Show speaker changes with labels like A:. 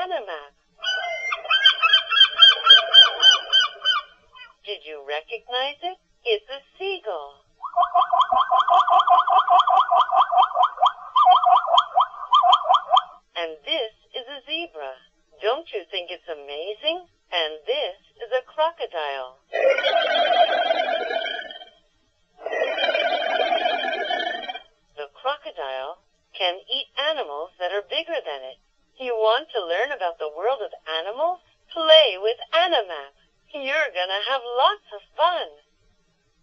A: Animap. Did you recognize it? It's a seagull. And this is a zebra. Don't you think it's amazing? And this is a crocodile. The crocodile can eat animals that are bigger than it. You want to learn about the world of animals? Play with Animap. You're gonna have lots of fun.